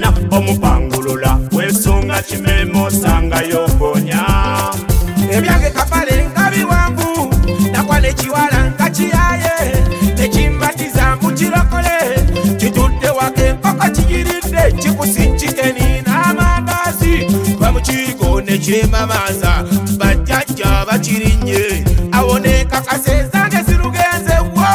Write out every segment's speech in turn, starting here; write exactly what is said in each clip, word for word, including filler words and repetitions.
wena omupangulula wesunga kimemo sanga yobonya ebyange kapale ngabiwanvu nakwale chiwala nkachiyaye nechimbatiza mukirokole kitudde wake mpaka kiyiridde kikusinchikeni n'amandazi bamukiiko nekyemamaza bajjajja bakirinye awone kakase zange zirugenze wo.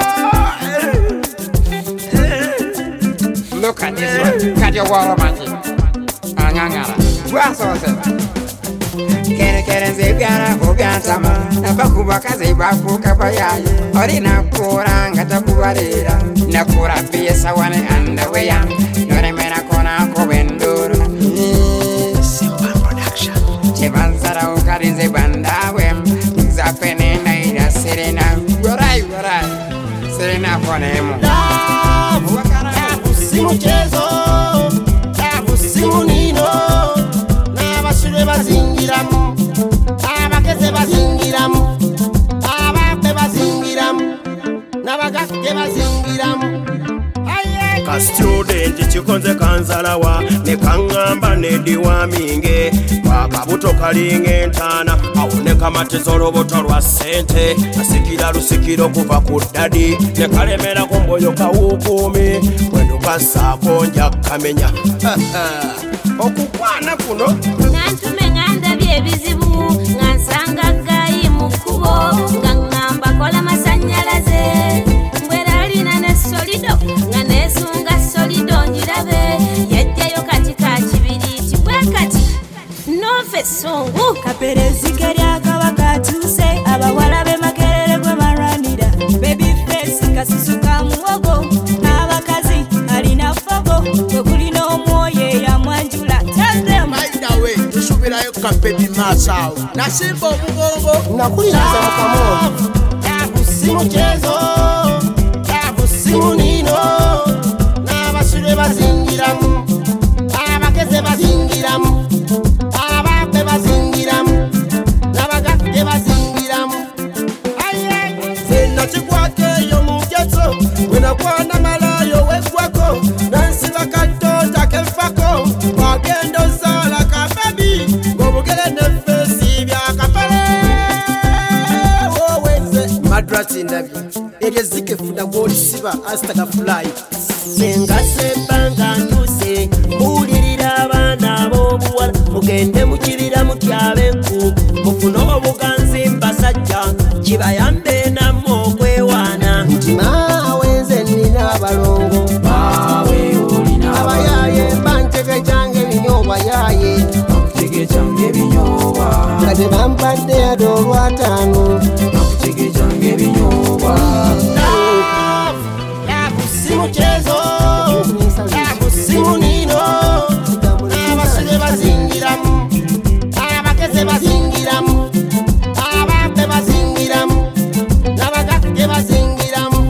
Look at this one. Cut your water magic. Angangara. What's all that? Kere kere zebyara hobyantama nabakuba kaze bafuka bayaye orina kura ngata kubarira nakura pesa wane underwear nore mena kona ko bendoro Simba production Chebanzara ukarinze bandawe zapene na ida serena warai warai serena ponemo Tabu simu chezo Tabu simu nino Nabashire bazingiramu Abakeze bazingiramu Ababe bazingiramu Nabagake bazingiramu ka student chikonze kanzalawa nekangamba nediwa minge bakabuto kalinga entana awoneka matezo roboto lwa sente asikira lusikiro kuva ku dadi nekalemera ku mboyo kawukumi bwendukasaako nja kamenya okukwana kuno nantumenya ndabye ebizibu nga nsanga gayi mu kkubo nga ngamba kola masanyalaze mbwera alina ne solido nga nesunga solido njirabe yajjayo kati ka kibiri kibwe kati nove sungu kaperezike lyakabaka atuuse abawala be makerere gwe marwanira baby face kasisuka muwogo n'abakazi alina fogo gwe kulina omwoyo yamwanjula tusubirayo kapebi masawo nasimba omugongo nakuliriza mukamono tabu simu chezo tabu simu nino n'abasire bazingiramu abakeze bazingiramu ababe bazingiramu n'abagake bazingiramu zena kikwateyo mugezo wenakwana malayo wegwako nansiba katota kefako wagendo zala kabebi ngobugele nefesi byakapale wowenze madrasi ndabi erye zikefuna golisiba astaka fly senga sebanga nuse mulirira abana bobuwala mugende mukirira mutyabenku mufuna obuganzi mbasajja kibayambe namwe okwewaana ntima wenze nina abalongo bawe olina abayaye bantege kyange binyobwa yaye bakutege kyange binyobwa kati bampadde ado olwataano bakutege kyange binyobwa tabu simu chezo tabu simu nino abasire bazingiramu abakeze bazingiramu ababe bazingiramu n'abagake bazingiramu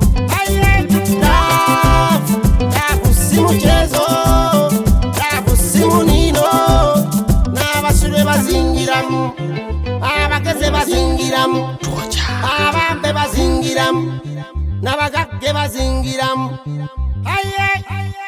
tabu simu chezo tabu simu nino n'abasire bazingiramu abakeze bazingiramu ababe bazingiramu n'abagake bazingiramu. Aye, aye.